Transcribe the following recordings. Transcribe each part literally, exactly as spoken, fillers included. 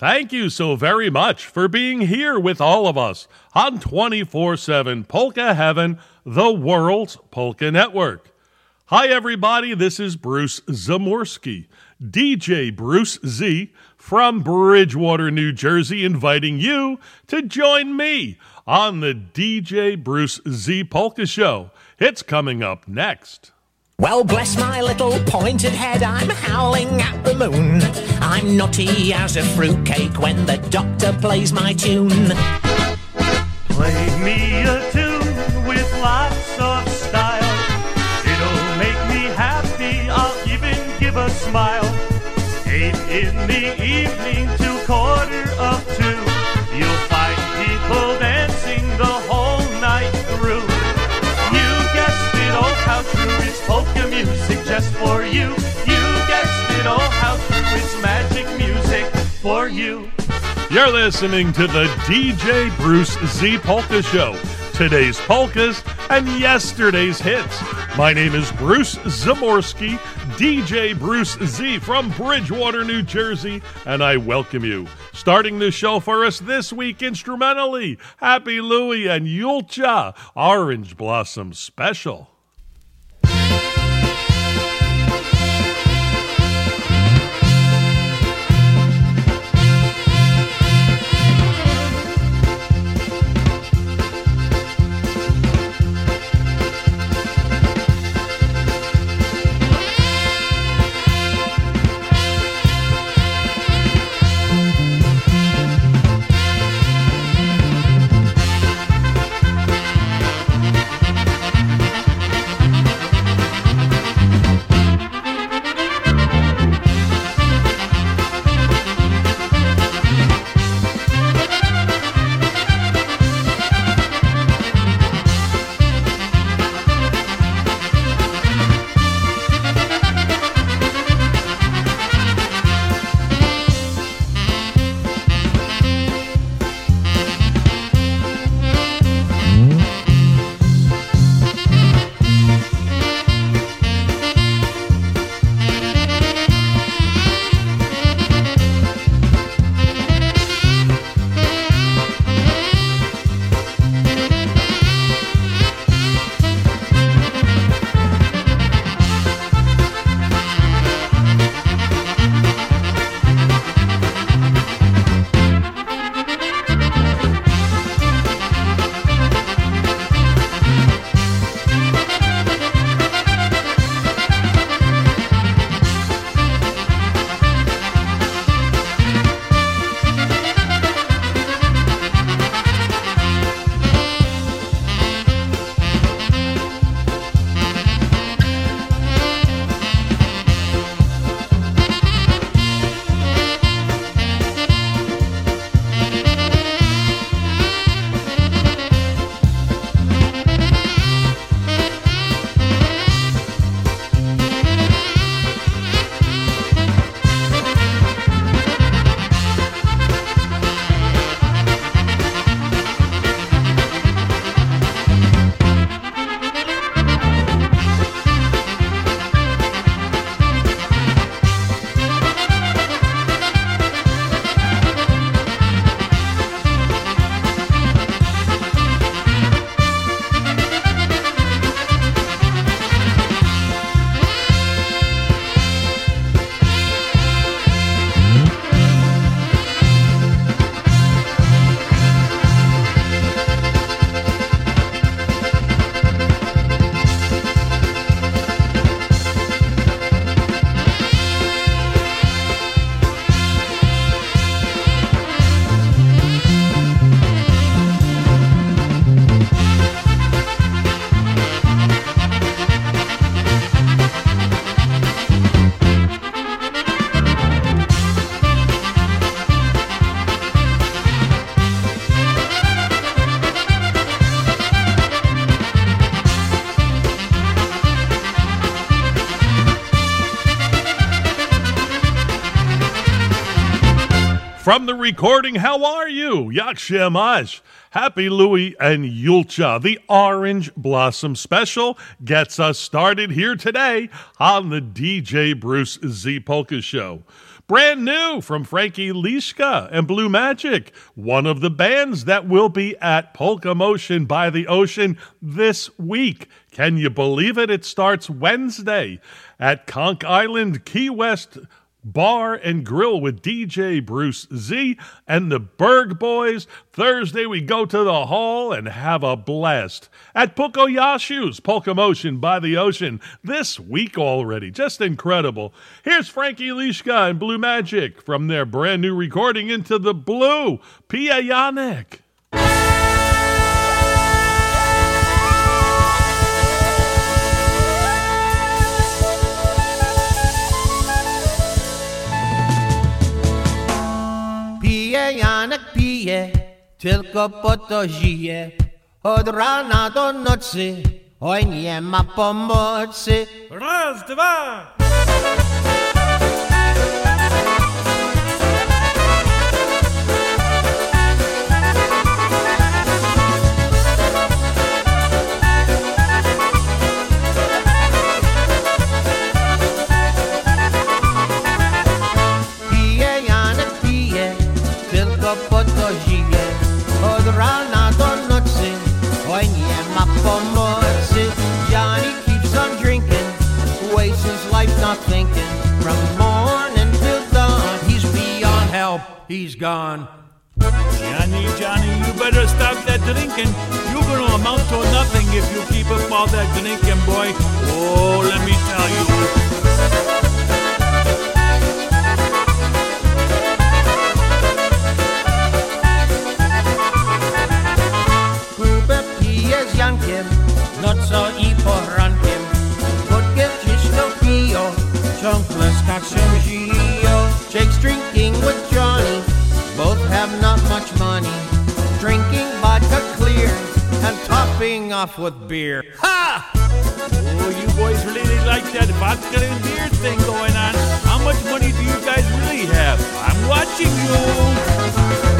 Thank you so very much for being here with all of us on twenty-four seven Polka Heaven, the world's polka network. Hi, everybody. This is Bruce Zamorski, D J Bruce Z from Bridgewater, New Jersey, inviting you to join me on the D J Bruce Z Polka Show. It's coming up next. Well, bless my little pointed head, I'm howling at the moon. I'm nutty as a fruitcake when the doctor plays my tune. Play me a tune with lots of style. It'll make me happy, I'll even give a smile. Eight in the evening to quarter of two, you'll find people dancing the whole night through. You guessed it, oh how true, it's polka music just for you. You guessed it, oh how true, it's magic music for you. You're listening to the D J Bruce Z Polka Show. Today's polkas and yesterday's hits. My name is Bruce Zamorski, D J Bruce Z from Bridgewater, New Jersey, and I welcome you. Starting the show for us this week instrumentally, Happy Louie and Yulcha, Orange Blossom Special. From the recording, how are you? Yak Shemash. Happy Louie and Yulcha. The Orange Blossom Special gets us started here today on the D J Bruce Z Polka Show. Brand new from Frankie Lishka and Blue Magic, one of the bands that will be at Polka Motion by the Ocean this week. Can you believe it? It starts Wednesday at Conch Island, Key West Bar and Grill with D J Bruce Z and the Berg Boys. Thursday we go to the hall and have a blast at Pukoyashu's Polka Motion by the Ocean this week already. Just incredible. Here's Frankie Lishka and Blue Magic from their brand new recording Into the Blue, Pijanek. Janek pije, tylko po to żyje. Od rana do nocy, oj nie ma pomocy. Raz, dwa! Po to żyje, od rana do nocy, oj nie ma pomocy. Johnny keeps on drinking, wastes his life not thinking. From morning till dawn, he's beyond help, he's gone. Johnny, Johnny, you better stop that drinking. You're gonna amount to nothing if you keep up all that drinking, boy. Oh, let me tell you. Z Jankiem, nocą i porankiem. Wódkę czysto piją, ciągle z kaczą żyją. Jake's drinking with Johnny, both have not much money. Drinking vodka clear and topping off with beer. Ha! Oh, you boys really like that vodka and beer thing going on. How much money do you guys really have? I'm watching you.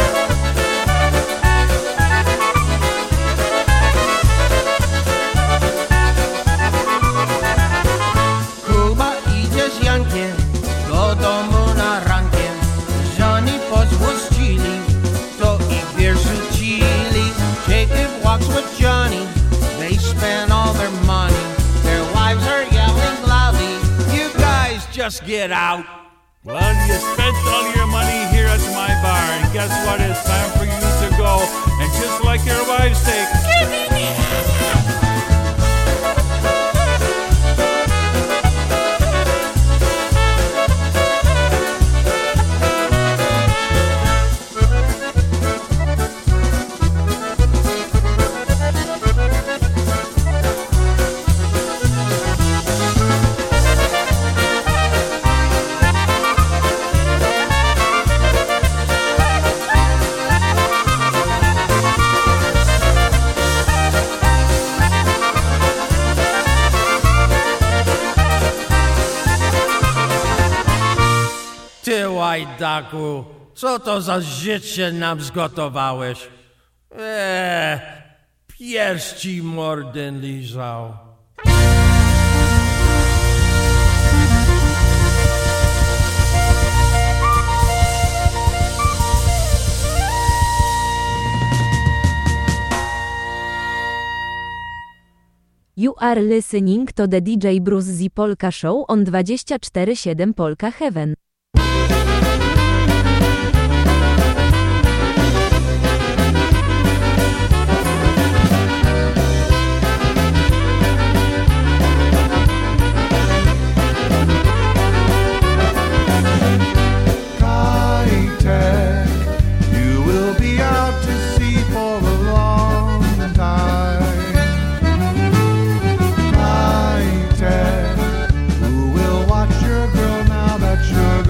Do domu na rankiem, żony pozłościli, to i beer rzucili. Jacob walks with Johnny, they spend all their money. Their wives are yelling loudly, you guys just get out. Well, you spent all your money here at my bar, and guess what? It's time for you to go. And just like your wives say, give me the Łajdaku, co to za życie nam zgotowałeś? Eee, pierś ci mordę lizał. You are listening to the D J Bruce Z Polka Show on dwadzieścia cztery siedem Polka Heaven. Who will watch your girl now that you're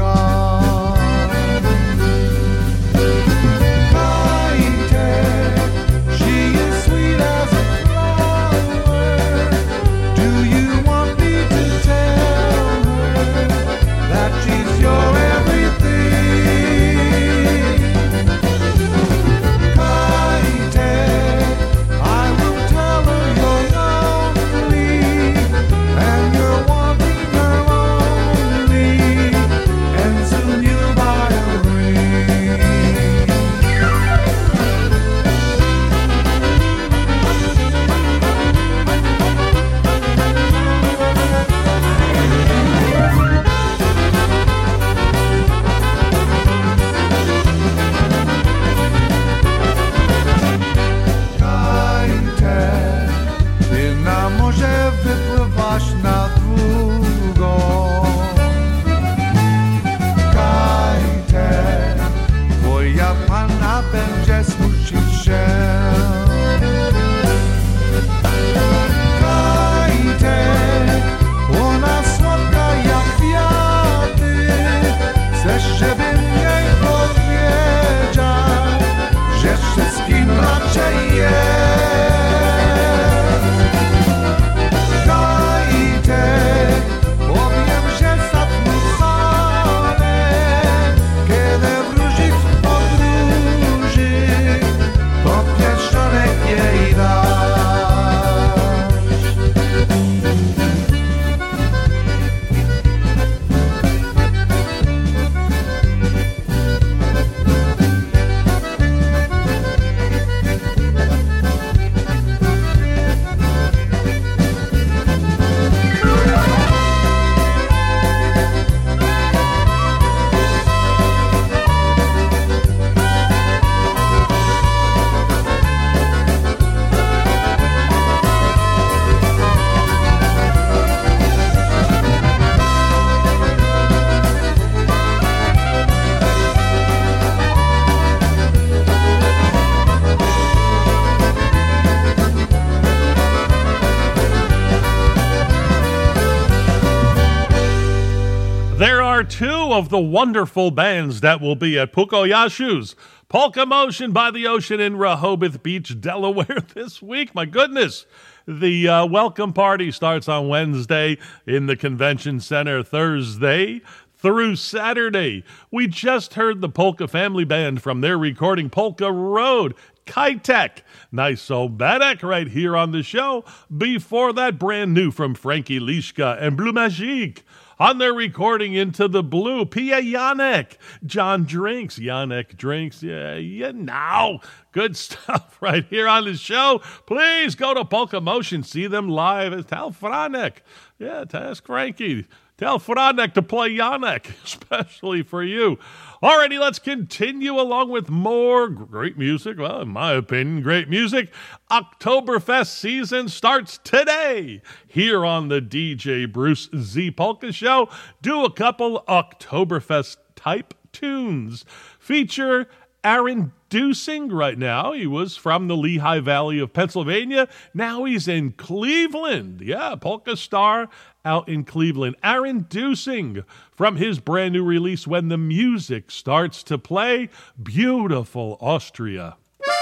two of the wonderful bands that will be at Pukoyashu's Polka Motion by the Ocean in Rehoboth Beach, Delaware this week. My goodness. The uh, welcome party starts on Wednesday in the Convention Center, Thursday through Saturday. We just heard the Polka Family Band from their recording Polka Road, Kitek. Nice Obedek right here on the show. Before that, brand new from Frankie Lishka and Blue Magique. On their recording Into the Blue, Pia Janek, John Drinks, Janek Drinks, yeah, yeah, now. Good stuff right here on the show. Please go to Polka Motion, see them live. Tell Franek, yeah, ask Frankie. Tell Franek to play Janek, especially for you. Alrighty, let's continue along with more great music. Well, in my opinion, great music. Oktoberfest season starts today here on the D J Bruce Z Polka Show. Do a couple Oktoberfest type tunes. Feature Aaron Dusing right now. He was from the Lehigh Valley of Pennsylvania. Now he's in Cleveland. Yeah, polka star out in Cleveland. Aaron Dusing from his brand new release, When the Music Starts to Play. Beautiful Austria.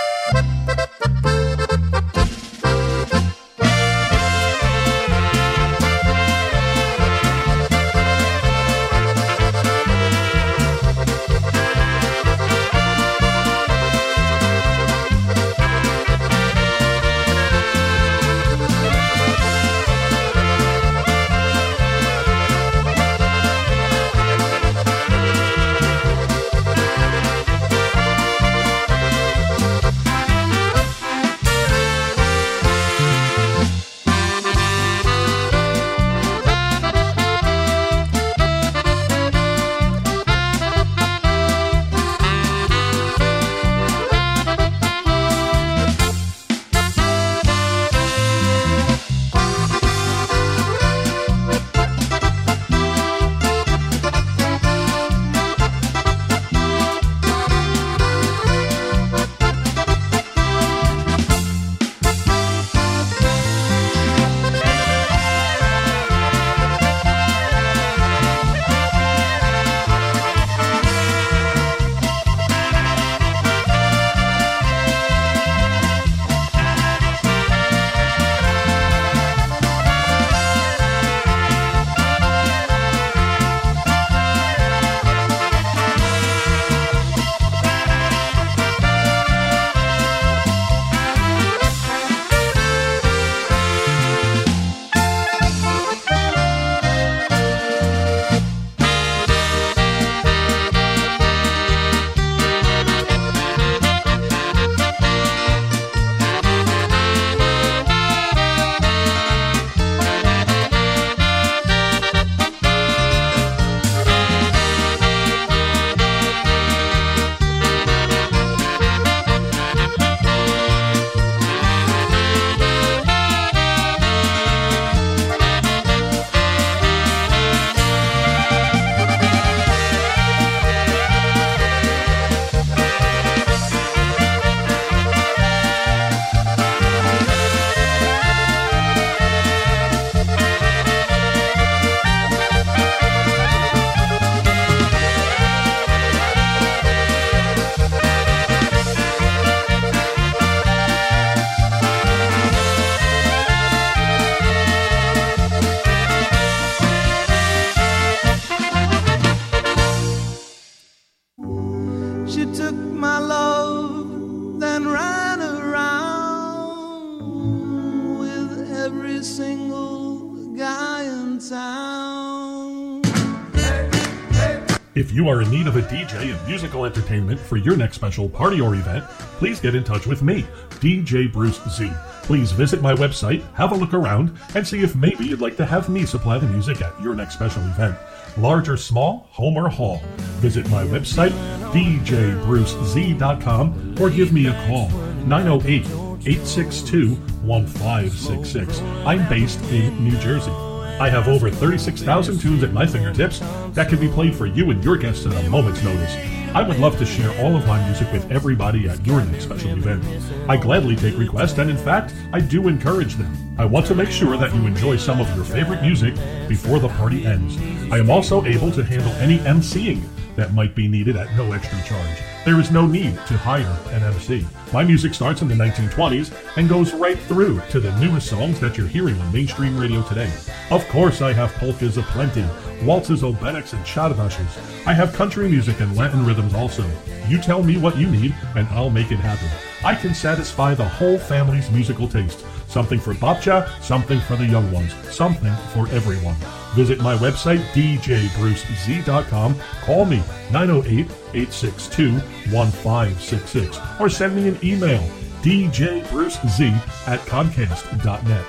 If you are in need of a D J and musical entertainment for your next special party or event, please get in touch with me, D J Bruce Z. Please visit my website, have a look around, and see if maybe you'd like to have me supply the music at your next special event. Large or small, home or hall. Visit my website, d j bruce z dot com, or give me a call, nine oh eight, eight six two, one five six six. I'm based in New Jersey. I have over thirty-six thousand tunes at my fingertips that can be played for you and your guests at a moment's notice. I would love to share all of my music with everybody at your next special event. I gladly take requests, and in fact, I do encourage them. I want to make sure that you enjoy some of your favorite music before the party ends. I am also able to handle any emceeing that might be needed at no extra charge. There is no need to hire an M C. My music starts in the nineteen twenties and goes right through to the newest songs that you're hearing on mainstream radio today. Of course, I have polkas aplenty, waltzes, obereks, and czardashes. I have country music and Latin rhythms also. You tell me what you need, and I'll make it happen. I can satisfy the whole family's musical taste. Something for babcia, something for the young ones, something for everyone. Visit my website, d j bruce z dot com, call me nine oh eight, eight six two, one five six six, or send me an email, d j bruce z at comcast dot net.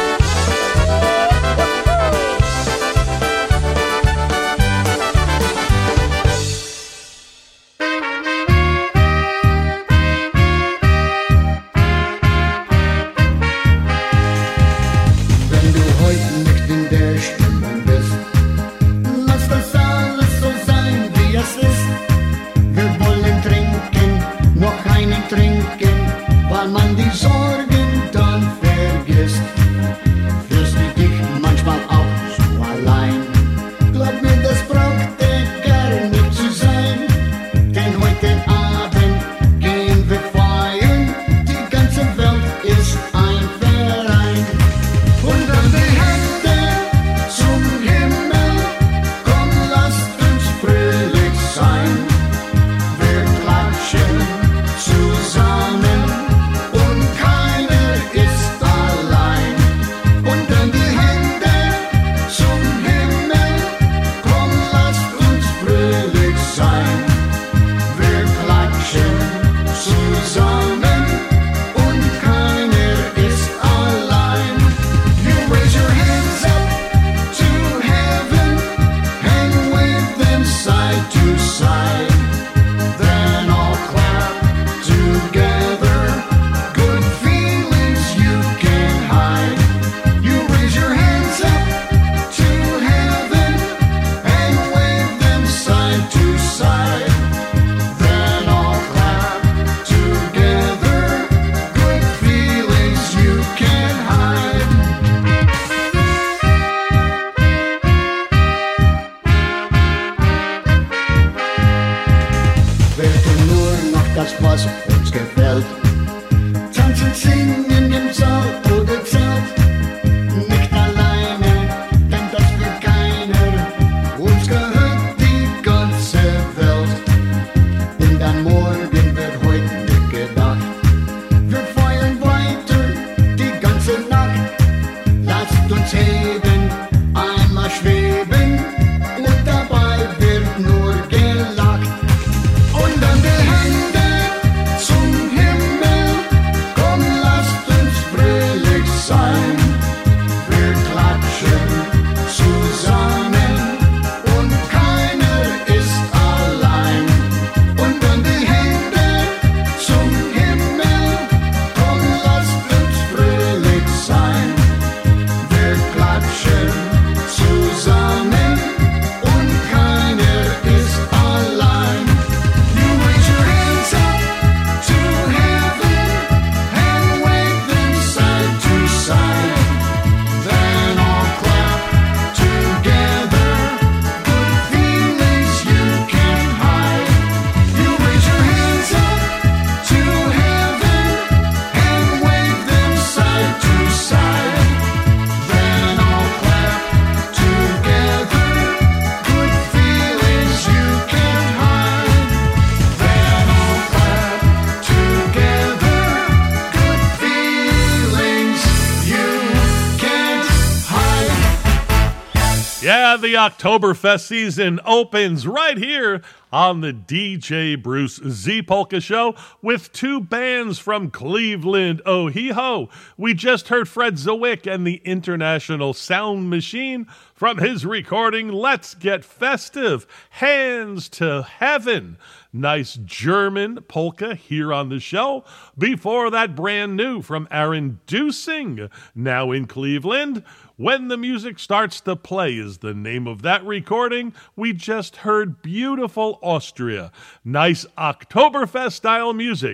Yeah, the Oktoberfest season opens right here on the D J Bruce Z Polka Show with two bands from Cleveland, Ohio. We just heard Fred Zawick and the International Sound Machine from his recording Let's Get Festive, Hands to Heaven. Nice German polka here on the show. Before that, brand new from Aaron Dusing, now in Cleveland. When the Music Starts to Play is the name of that recording. We just heard beautiful Austria. Nice Oktoberfest-style music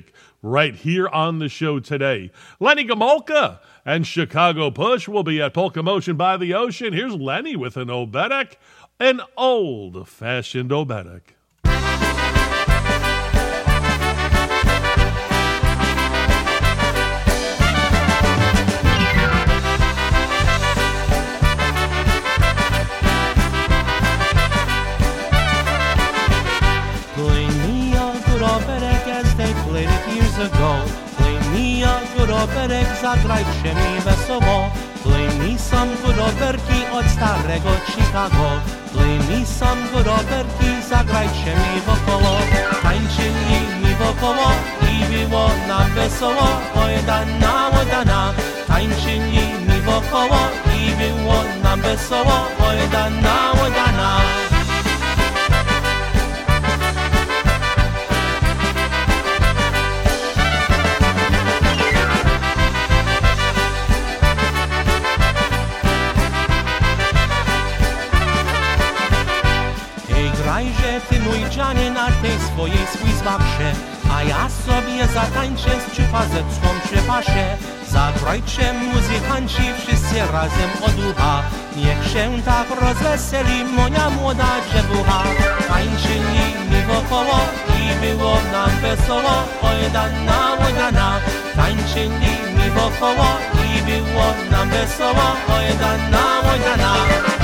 right here on the show today. Lenny Gomulka and Chicago Push will be at Polka Motion by the Ocean. Here's Lenny with an Oberek, an old-fashioned Oberek. Ago. Play me a good oberek, zagrajcie mi wesoło. Play me some good oberki od starego Chicago. Play me some good oberki, zagrajcie mi wokoło. Tańczyli mi wokoło i było nam wesoło. Oj dana, oj dana. Tańczyli mi wokoło i było nam wesoło. Oj dana, oj dana. Grajże ty mój Dzianie na tej swojej swizbaksie, a ja sobie zatańczę z przypazecką przy pasie. Zagrajcie muzykanci wszyscy razem od ucha, niech się tak rozweseli moja młoda dziewucha. Tańczyli mi wokoło i było nam wesoło, oj dana, oj dana. Tańczyli mi wokoło i było nam wesoło, oj dana, oj dana.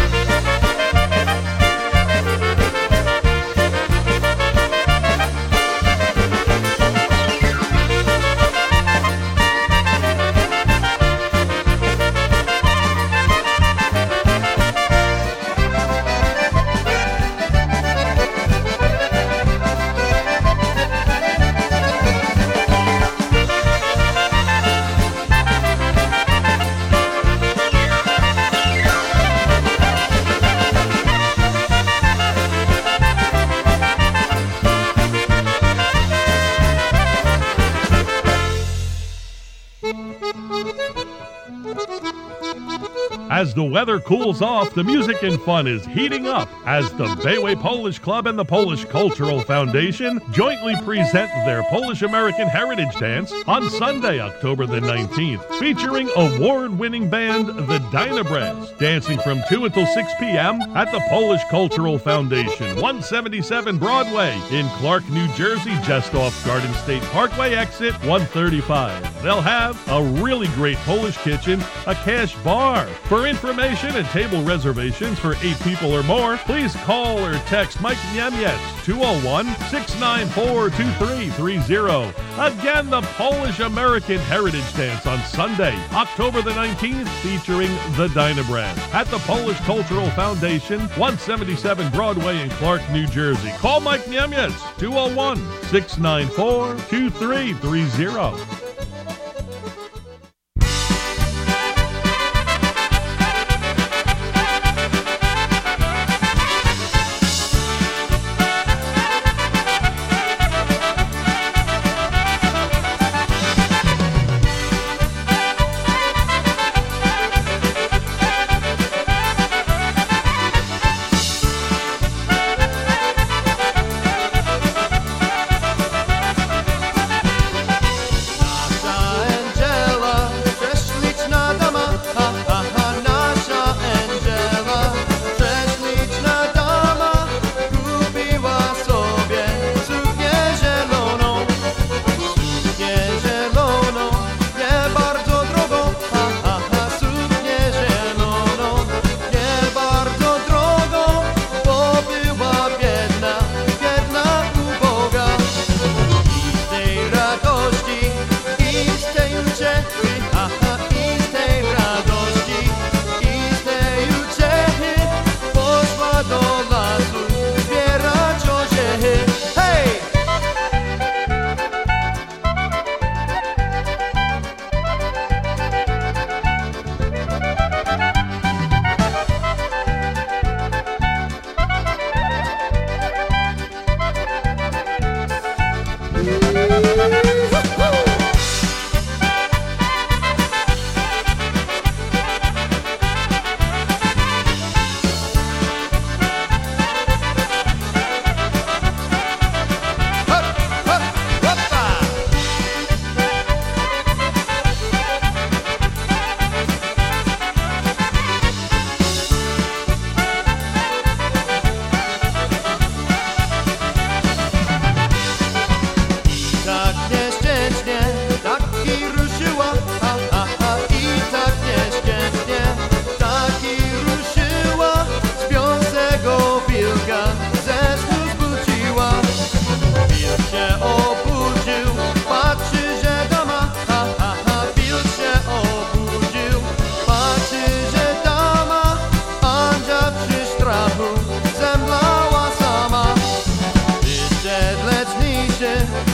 As the weather cools off, the music and fun is heating up as the Bayway Polish Club and the Polish Cultural Foundation jointly present their Polish-American Heritage Dance on Sunday, October the nineteenth, featuring award-winning band The Dynabrass, dancing from two until six p.m. at the Polish Cultural Foundation, one seventy-seven Broadway in Clark, New Jersey, just off Garden State Parkway, exit one thirty-five. They'll have a really great Polish kitchen, a cash bar. For information and table reservations for eight people or more, please call or text Mike Niemiec, two oh one, six nine four, two three three oh. Again, the Polish-American Heritage Dance on Sunday, October the nineteenth, featuring the Dynabrass at the Polish Cultural Foundation, one seventy-seven Broadway in Clark, New Jersey. Call Mike Niemiec, two oh one, six nine four, two three three oh.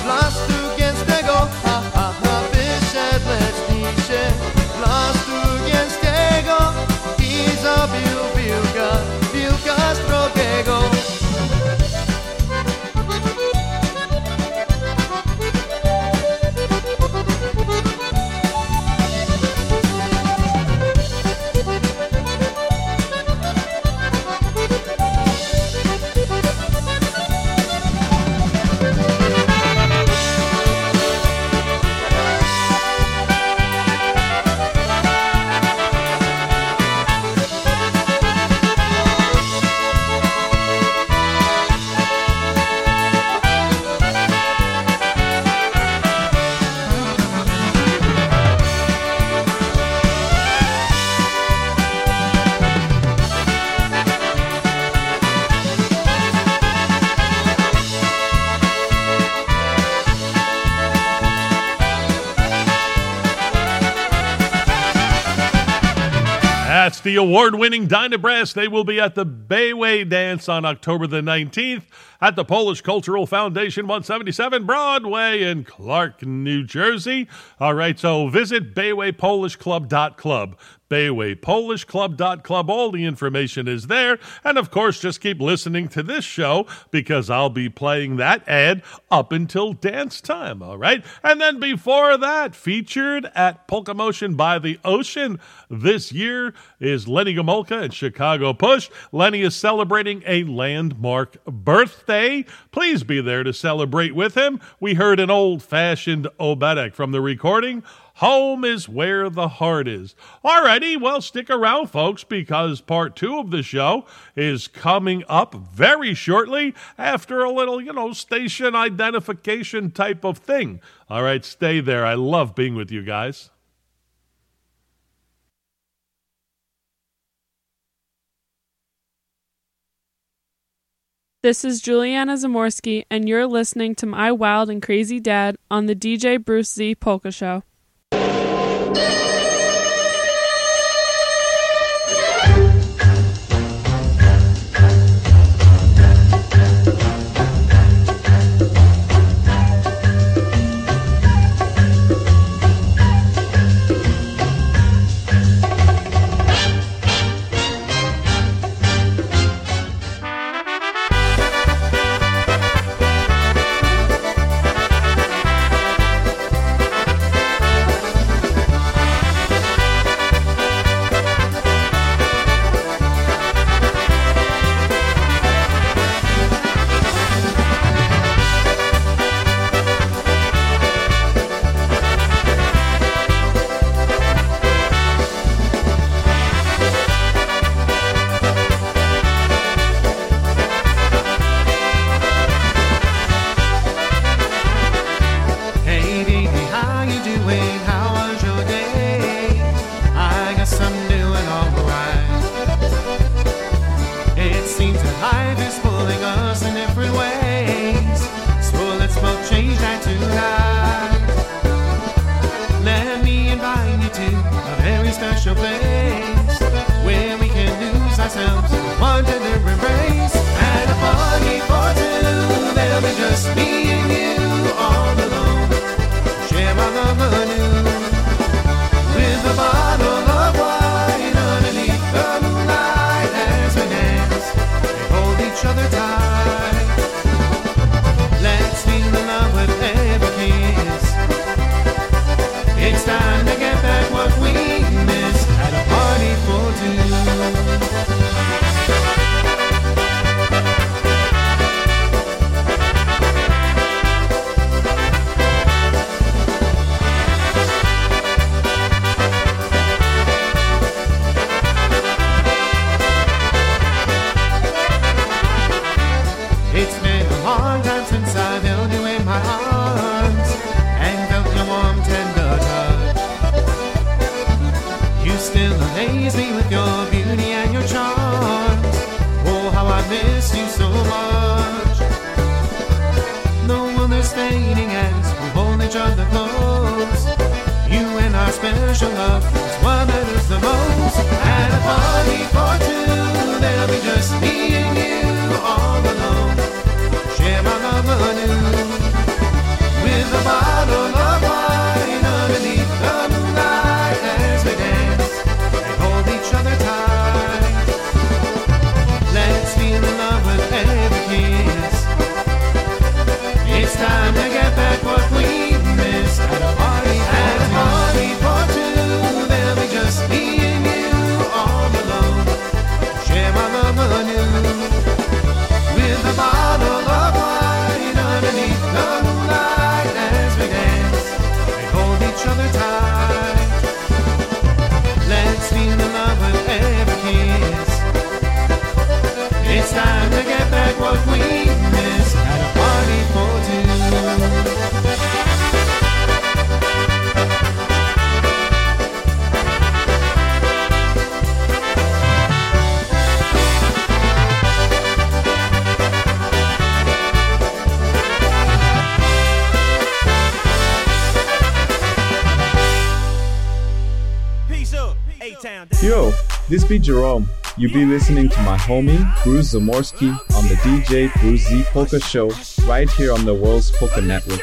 Lass du gehst tego, ha ha ha, wyszedłeś dzisiaj. Lass du gehst tego i zabił piłka, piłka z drogiego. That's the award-winning Dyna Brass. They will be at the Bayway Dance on October the nineteenth at the Polish Cultural Foundation, one seventy-seven Broadway in Clark, New Jersey. All right, so visit bayway polish club dot club. bayway polish club dot club. All the information is there. And, of course, just keep listening to this show because I'll be playing that ad up until dance time, all right? And then before that, featured at Polka Motion by the Ocean this year is Lenny Gomulka and Chicago Push. Lenny is celebrating a landmark birthday. Please be there to celebrate with him. We heard an old-fashioned Obedek from the recording, Home is Where the Heart Is. Alrighty, well, stick around, folks, because part two of the show is coming up very shortly after a little, you know, station identification type of thing. All right, stay there. I love being with you guys. This is Juliana Zamorsky, and you're listening to My Wild and Crazy Dad on the D J Bruce Z Polka Show. Yo, this be Jerome. You be listening to my homie, Bruce Zamorski, on the D J Bruce Z Polka Show, right here on the World's Polka Network.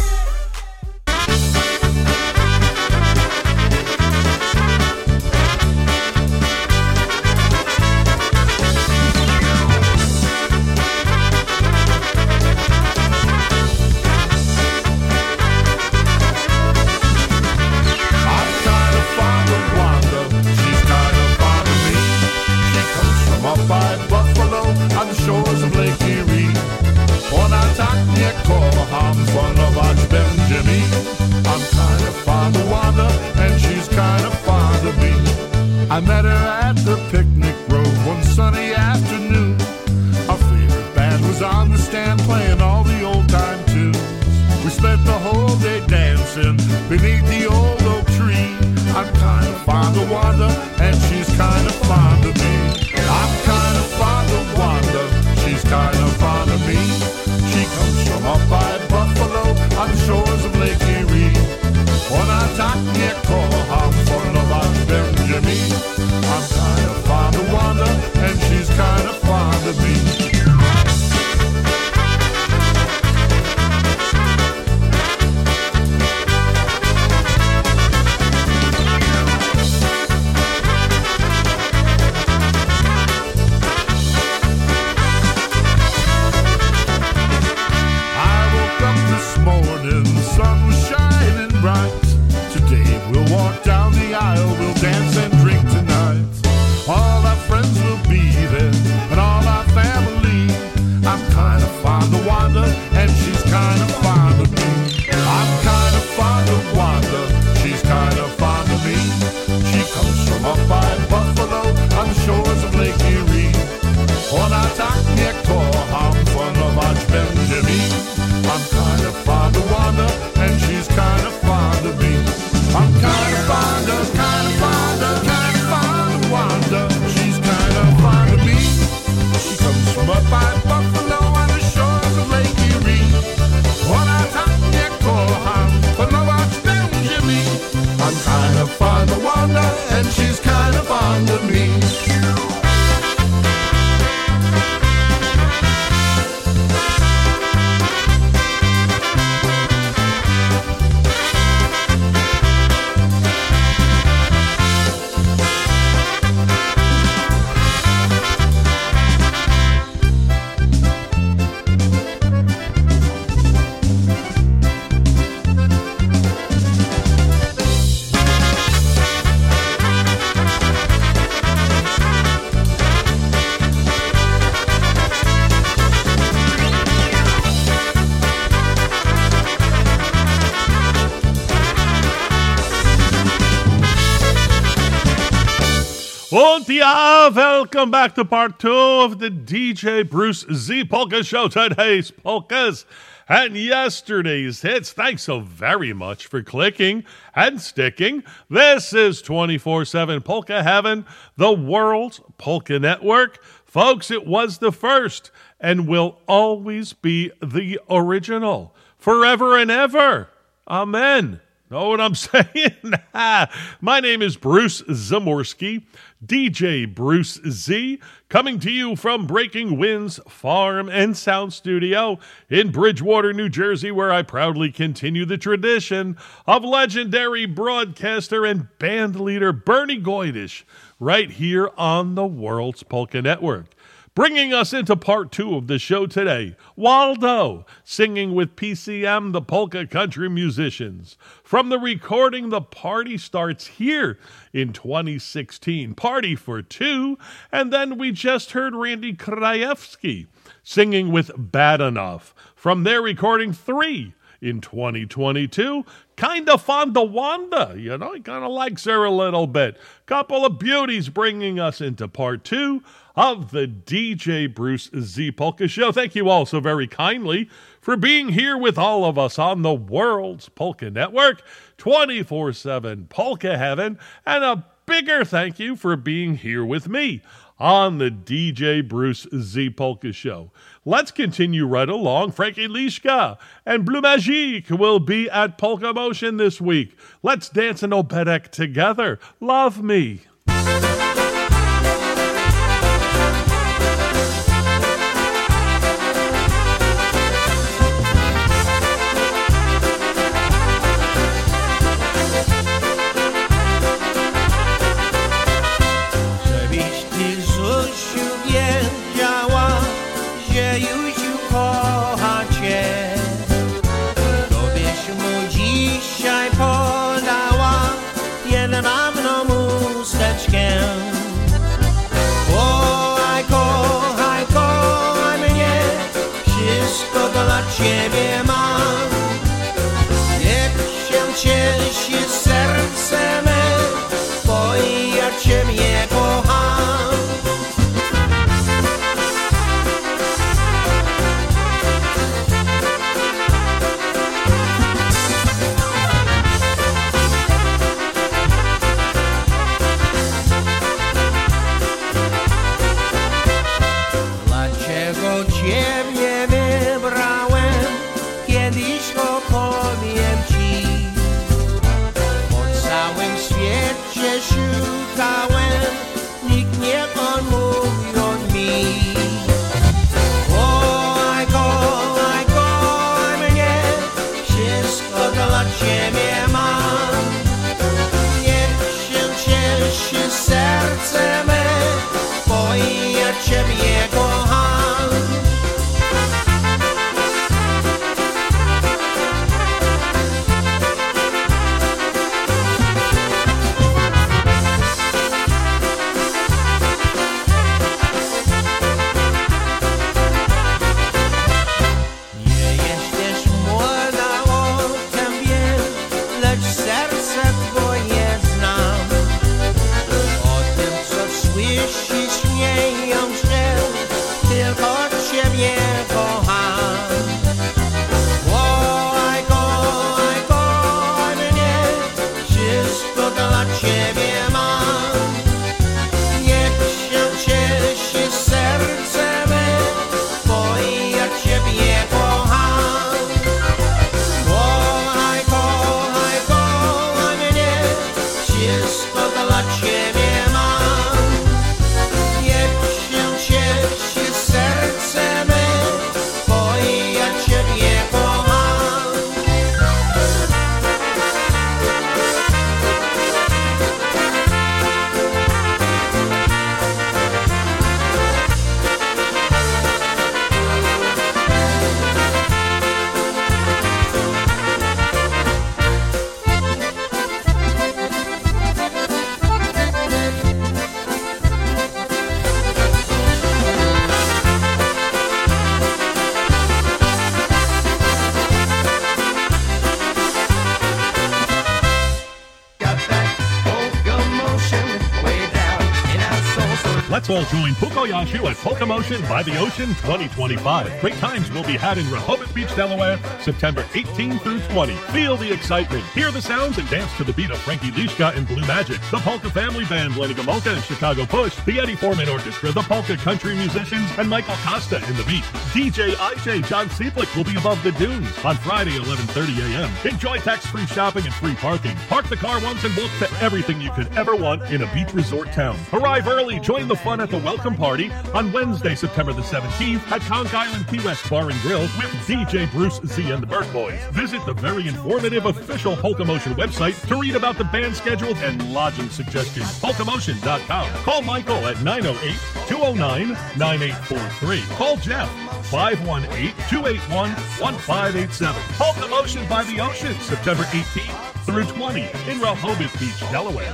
I met her at the picnic grove one sunny afternoon. Our favorite band was on the stand playing all the old time tunes. We spent the whole day dancing beneath the old oak tree. I'm kind of fond of Wanda and she's kind of fond of me. I'm kind of fond of Wanda, she's kind of fond of me. She comes from up by Buffalo on the shores of Lake Erie. Ona tak nie kocham, szanować będzie mi. I'm kind of fond of Wanda, and she's kind of fond of me. I woke up this morning, the sun was shining bright. Today we'll walk down the aisle, we'll dance and drink tonight. All our friends will be there, and all our family. I'm kind of fond of Wanda, and she's kind of fond of me. I'm kind of fond of Wanda, she's kind of fond of me. She comes from up by Buffalo, on the shores of Lake Erie. Ona tak nie kocham, szanować będzie mi. I'm kind of fond of Wanda, and she's kind of fond of me. I'm kind of fond of, kind of fond of, kind of fond of Wanda. She's kind of fond of me. She comes from up by Buffalo on the shores of Lake Erie. Ona tak nie kocham, szanować będzie mi. I'm kind of fond of Wanda, and she's kind of fond of me. Und ja, welcome back to part two of the D J Bruce Z Polka Show. Today's polkas and yesterday's hits. Thanks so very much for clicking and sticking. This is twenty-four seven Polka Heaven, the world's polka network. Folks, it was the first and will always be the original. Forever and ever. Amen. Know what I'm saying? My name is Bruce Zamorski, D J Bruce Z, coming to you from Breaking Winds Farm and Sound Studio in Bridgewater, New Jersey, where I proudly continue the tradition of legendary broadcaster and band leader Bernie Goydish right here on the World's Polka Network. Bringing us into part two of the show today, Waldo, singing with P C M, the Polka Country Musicians. From the recording The Party Starts Here in twenty sixteen, Party for Two, and then we just heard Randy Krajewski singing with Bad Enough. From their recording Three in twenty twenty-two, Kinda Fond of Wanda, you know, he kind of likes her a little bit. Couple of beauties bringing us into part two of the D J Bruce Z Polka Show. Thank you all so very kindly for being here with all of us on the World's Polka Network, twenty-four seven Polka Heaven, and a bigger thank you for being here with me on the D J Bruce Z Polka Show. Let's continue right along. Frankie Lishka and Blue Magique will be at Polka Motion this week. Let's dance an operette together. Love me. ciebie mam. Niech się cieszy serce me, bo ja ciebie kocham. Dlaczego ciebie wybrałem, kiedyś opowiem ci. Po całym świecie szukałem, nikt nie odmówił mi. Kochaj, kochaj, kochaj mnie, wszystko dla ciebie mam. Niech się cieszy serce me, bo ja ciebie kocham. Nie jesteś młoda, o tym wiem, lecz serce twoje znam. O tym, co słyszysz, nie ją się, tylko ciebie kocham. Kochaj, kochaj, kochaj mnie, wszystko dla ciebie mam. Niech się cieszy serce me, bo ja ciebie kocham. Kochaj, kochaj, kochaj mnie, wszystko dla ciebie mam. Niech się cieszy serce me, bo ja ciebie kocham. Got that polka motion way down in our soul, so Let's all join Pukoyashu at Polka Motion by the Ocean twenty twenty-five. Great times will be had in Rehoboth Beach, Delaware, September eighteenth through twentieth. Feel the excitement, hear the sounds, and dance to the beat of Frankie Lishka and Blue Magic, the Polka Family Band, Lenny Gomolka and Chicago Push, the Eddie Foreman Orchestra, the Polka Country Musicians, and Michael Costa in the beat. D J I J John Seplick will be above the dunes on Friday, eleven thirty a.m. Enjoy tax-free shopping and free parking. Park the car once and book to everything you could ever want in a beach resort town. Arrive early, join the fun at the welcome party on Wednesday, September the seventeenth at Conch Island Key West Bar and Grill with D J Bruce Z and the Bird Boys. Visit the very informative official Polka Motion website to read about the band schedule and lodging suggestions. polka motion dot com. Call Michael at nine oh eight, two oh nine, nine eight four three. Call Jeff, five one eight, two eight one, one five eight seven. Polka Motion by the Ocean, September eighteenth through twentieth in Rehoboth Beach, Delaware.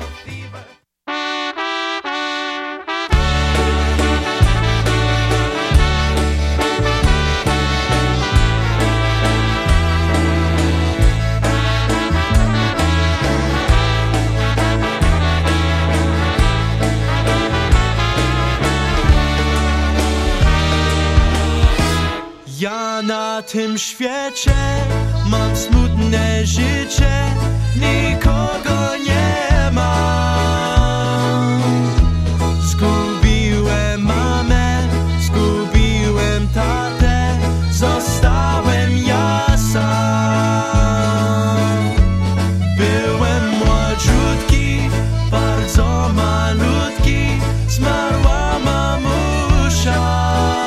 Ja na tym świecie mam smutne życie, nikogo nie mam. Zgubiłem mamę, zgubiłem tatę, zostałem ja sam. Byłem młodziutki, bardzo malutki, zmarła mamusia.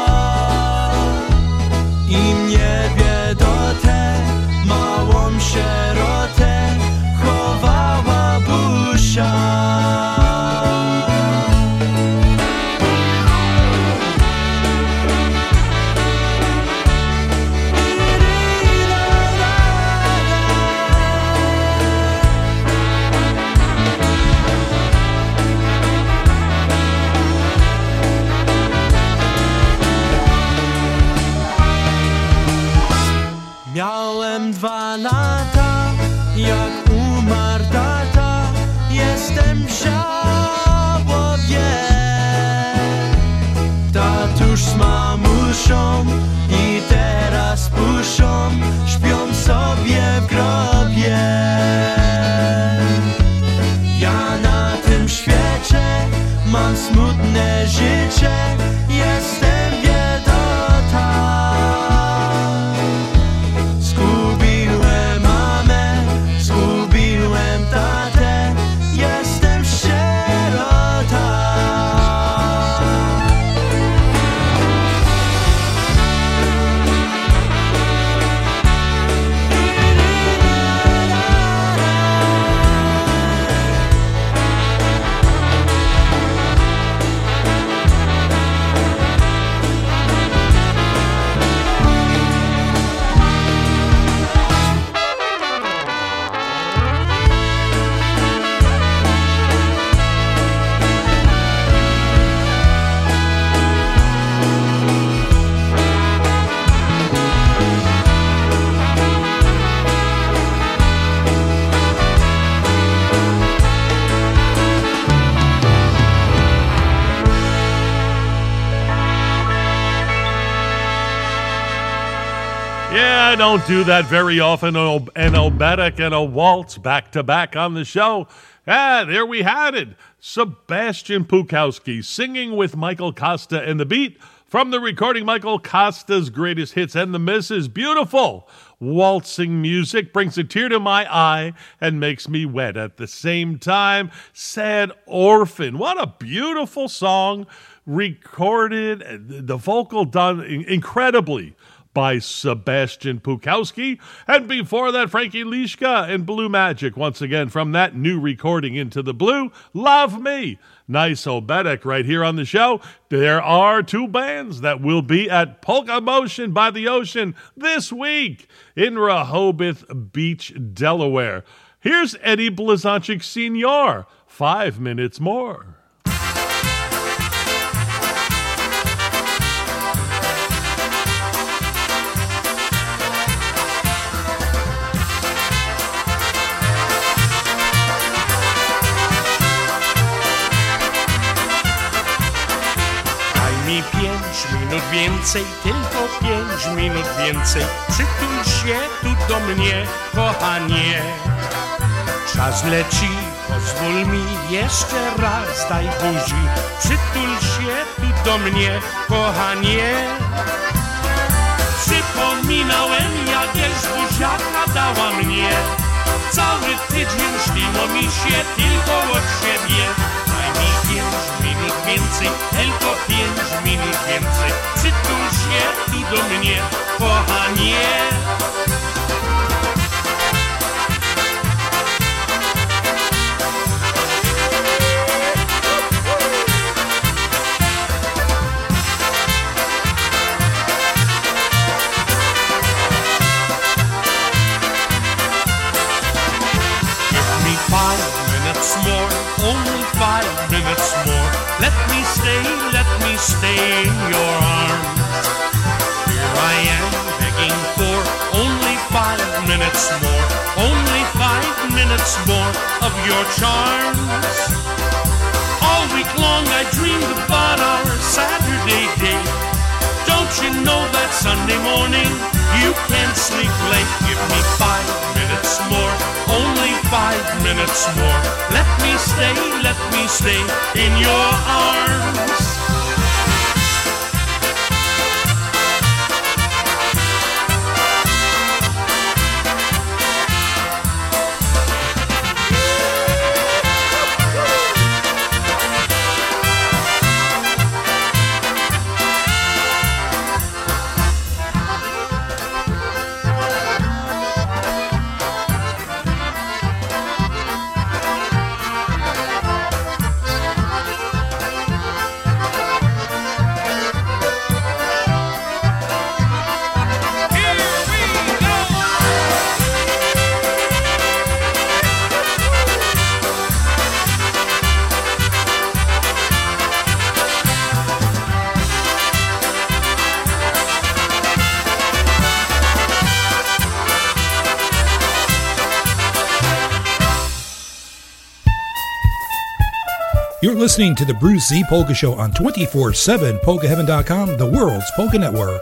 I mnie biedotę, małą sierotę chowała busia. lata, jak umarł tata, jestem w żałobie. Tatuś z mamusią i teraz puszą, śpią sobie w grobie. Ja na tym świecie mam smutne życie, jestem biedota. Zgubiłem mamę, zgubiłem tatę, jestem sierota. Yeah, I don't do that very often. An oberek and a waltz back to back on the show. Ah, there we had it. Sebastian Pukowski singing with Michael Costa and the beat from the recording Michael Costa's Greatest Hits and the Misses. Beautiful waltzing music brings a tear to my eye and makes me wet at the same time. Sad Orphan. What a beautiful song, recorded, the vocal done incredibly by Sebastian Pukowski. And before that, Frankie Lishka and Blue Magic, once again from that new recording Into the Blue, Love Me. Nice oberek right here on the show. There are two bands that will be at Polka Motion by the Ocean this week in Rehoboth Beach, Delaware. Here's Eddie Blazonczyk Senior, Five Minutes More. Pięć minut więcej, tylko pięć minut więcej. Przytul się tu do mnie, kochanie. Czas leci, pozwól mi jeszcze raz, daj buzi. Przytul się tu do mnie, kochanie. Przypominałem, jakieś buziaka dała mnie. Cały tydzień śniło mi się tylko od siebie. Daj mi pięć minut więcej, tylko pięć minut więcej. Przytul się tu do mnie, kochanie. More, only five minutes more. Let me stay, let me stay in your arms. Here I am begging for only five minutes more. Only five minutes more of your charms. All week long I dreamed about our Saturday date. Don't you know that Sunday morning you can't sleep late? Give me five minutes more, only five minutes more. Let me stay, let me stay in your arms. You're listening to the Bruce Z Polka Show on twenty-four seven polka heaven dot com, the world's polka network.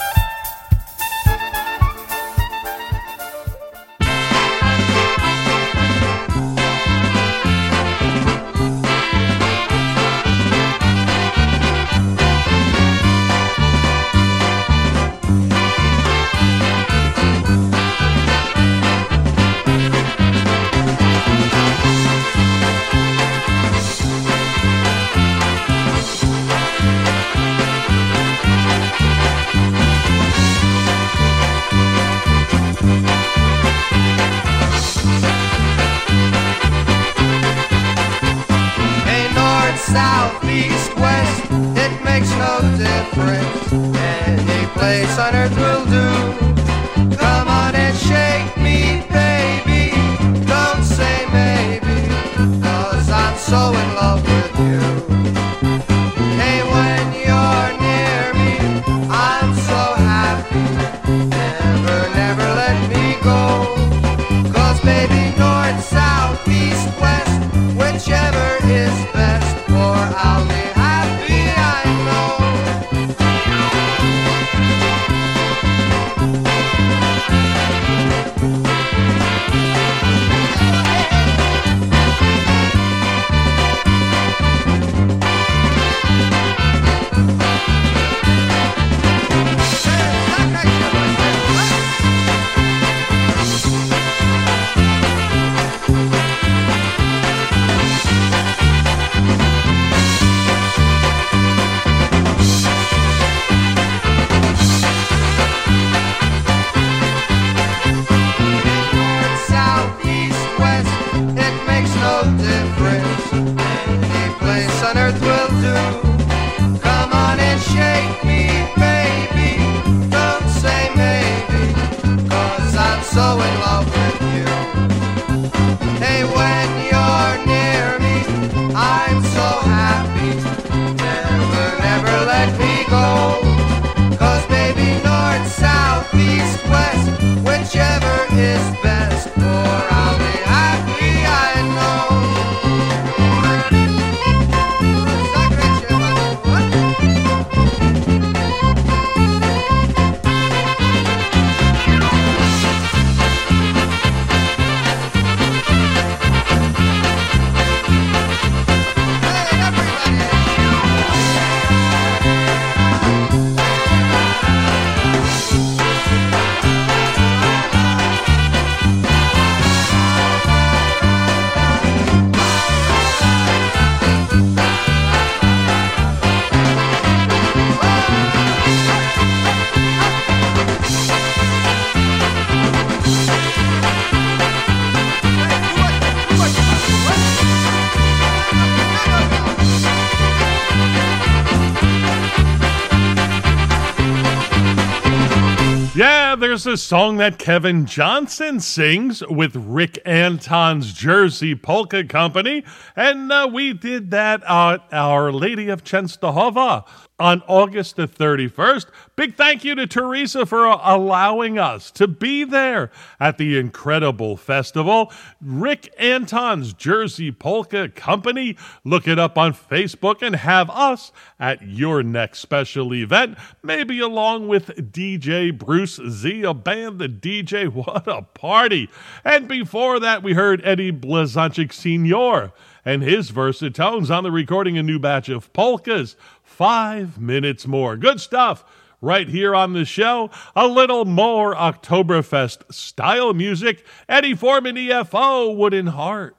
There's a song that Kevin Johnson sings with Rick Anton's Jersey Polka Company, and uh, we did that at Our Lady of Częstochowa on August the thirty-first. Big thank you to Teresa for allowing us to be there at the incredible festival. Rick Anton's Jersey Polka Company. Look it up on Facebook and have us at your next special event, maybe along with D J Bruce Z, a band, the D J. What a party. And before that, we heard Eddie Blazonczyk Senior and his Versatones on the recording a new batch of polkas. Five minutes more. Good stuff right here on the show. A little more Oktoberfest style music. Eddie Foreman, E F O, Wooden Heart.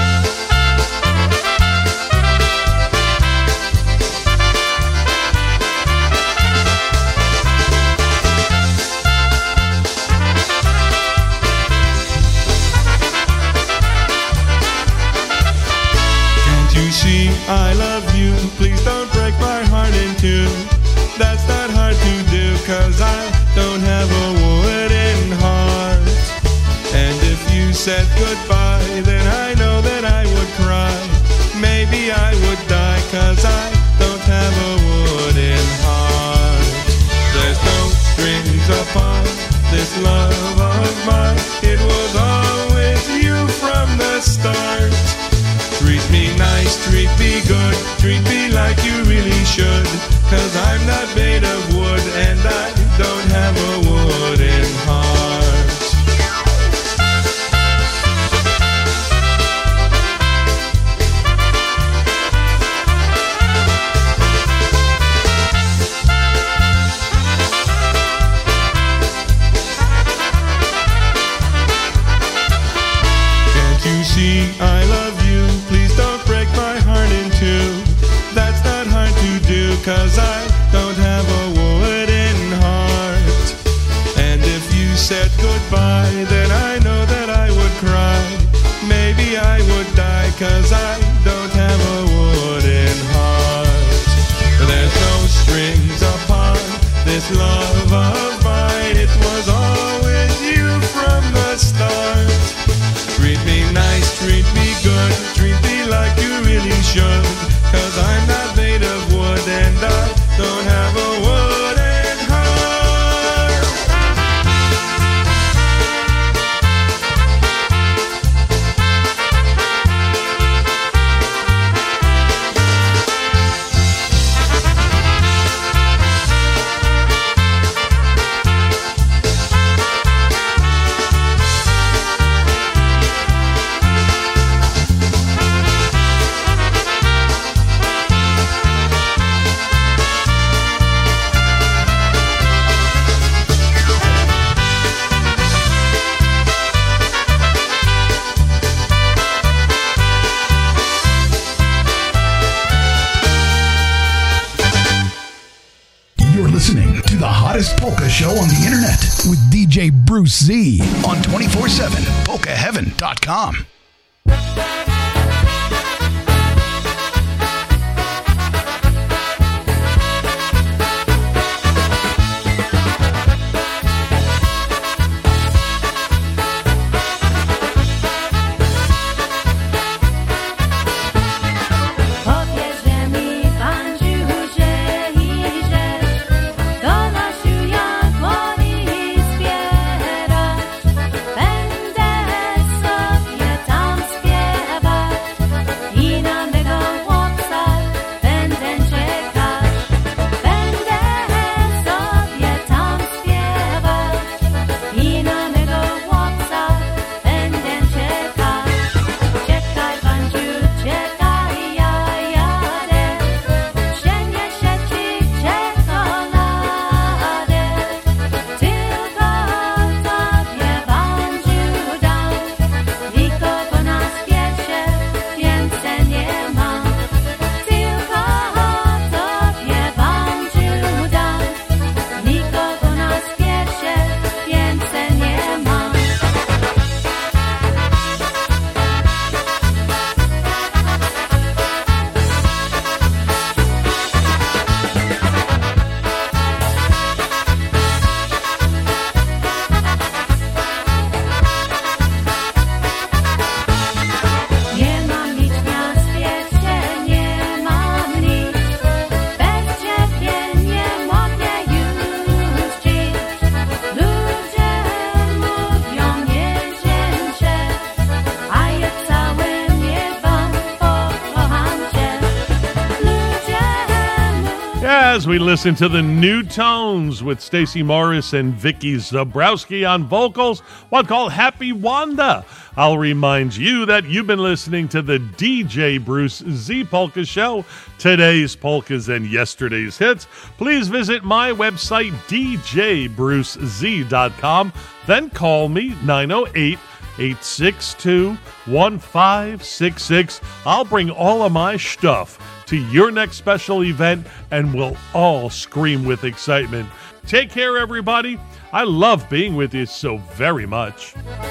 You see, I love you, please don't break my heart in two. That's not hard to do, cause I don't have a wooden heart. And if you said goodbye, then I know that I would cry. Maybe I would die, cause I don't have a wooden heart. There's no strings upon this love of mine. It was always you from the start. Treat me nice, treat me good, treat me like you really should. Cause I'm not made of wood and I don't have a wooden heart. I love you, please don't break my heart in two. That's not hard to do, cause I don't have a wooden heart. And if you said goodbye, then I know that I would cry. Maybe I would die, cause I don't have a wooden heart. There's no strings upon this love of mine. It was always you from the start. Treat me nice, treat me good, treat me like you really should. Cause I'm not made of wood and I don't have a wooden heart. Polka show on the internet with D J Bruce Z on twenty-four seven polka heaven dot com. As we listen to the New Tones with Stacey Morris and Vicky Zabrowski on vocals, one called Happy Wanda. I'll remind you that you've been listening to the D J Bruce Z Polka Show, today's polkas and yesterday's hits. Please visit my website, d j bruce z dot com. Then call me, nine oh eight, eight six two, one five six six. I'll bring all of my stuff to your next special event, and we'll all scream with excitement. Take care, everybody. I love being with you so very much.